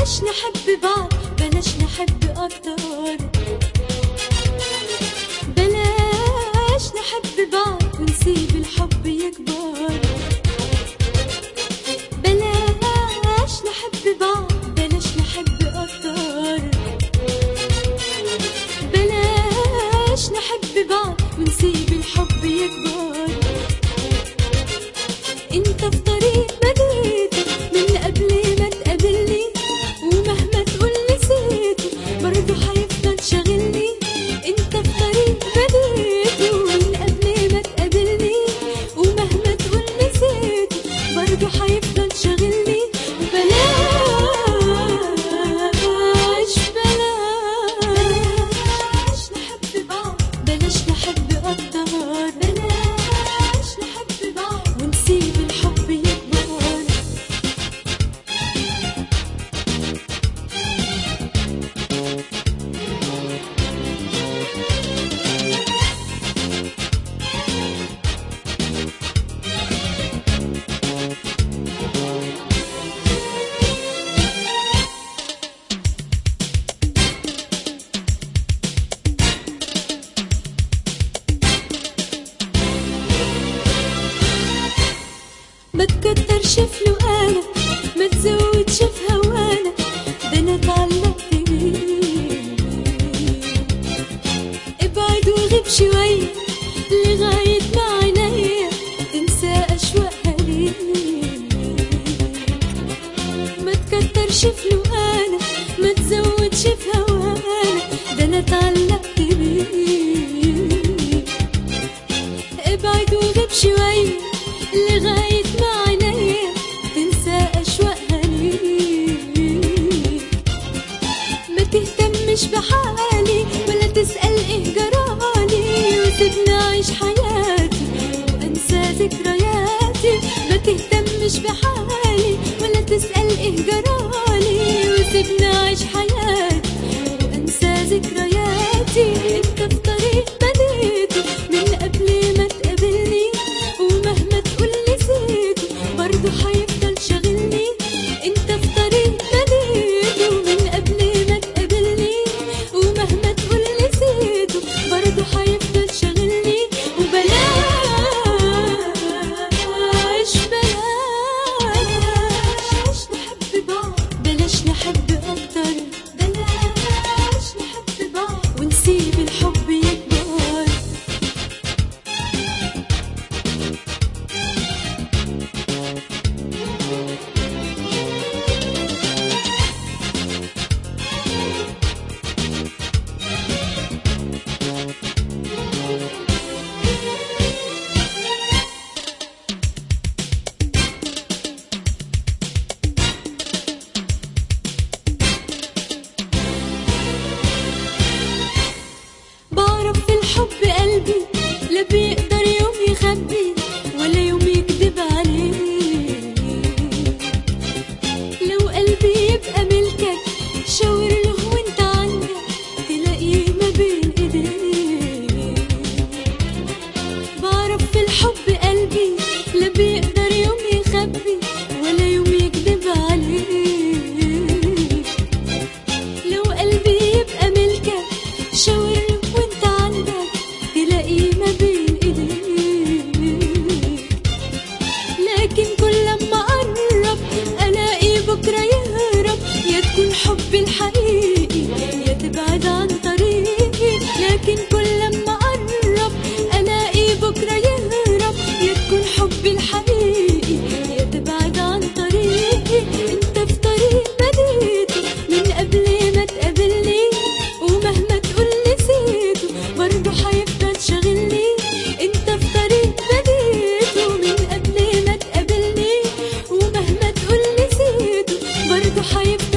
بلاش نحب بعض، بلاش نحب أكتر. بلاش نحب بعض ونسيب الحب يكبر. بلاش نحب بعض، بلاش نحب أكتر. بلاش نحب بعض ونسيب الحب يكبر. انت في طريق بديته من قبل ما تقابلني، ومهما تقول نسيته برضه هيفضل شاغلني. انت في طريق بديته من قبل ما تقابلني، ومهما تقول نسيته برضه هيفضل شاغلني. بلاش نحب بعض، بلاش نحب أكتر. بلاش نحب بعض ونسيب الحب يكبر. ما تكترش في لقانا، ما تزودش في هوانا، ده انا اتعلقت بيه. ابعد وغيب شوية لغاية ما عينيا تنسى أشواقها ليه. ما تكترش في لقانا، ما تزودش في هوانا، ده انا اتعلقت بيه. ابعد وغيب شوية لغاية ما عينيا تنسى أشواقها ليه. ما تهتمش بحالي ولا تسأل إيه جرالي، وسيبني أعيش حياتي وأنسى ذكرياتي. ما تهتمش بحالي ولا تسأل إيه جرالي، وسيبني أعيش حياتي وأنسى ذكرياتي. أنت في طريق بديته من قبل ما تقابلني، ومهما تقول نسيته برضه هيفضل شاغلني. انت في طريق بديته من قبل ما تقابلني، ومهما تقول نسيته برضه هيفضل شاغلني. بلاش نحب بعض، بلاش نحب أكتر. بلاش نحب بعض ونسيب الحب يكبر. بعرف في الحب قلبي لا بيقدر يوم يخبي ولا يوم يكذب عليه. لو قلبي يبقى ملكك شاور له وانت عندك تلاقيه ما بين ايديه. بعرف في الحب قلبي لا بيقدر يوم يخبي ولا يوم يكذب عليه. لو قلبي يبقى ملكك شاور له وانت عندك تلاقيه ما بين ايديه. لكن كل ما اقرب الاقي بكره يهرب، يا تكون حبي الحقيقي يا تبعد عن طريقي. لكن كل ما اقرب الاقي بكره يهرب، يا تكون حبي الحقيقي يا تبعد عن طريقي. انت في طريق بديته من قبل ما تقابلني، ومهما تقول نسيته برضه هيفضل شاغلني. انت في طريق بديته من قبل ما تقابلني، ومهما تقول نسيته برضه هيفضل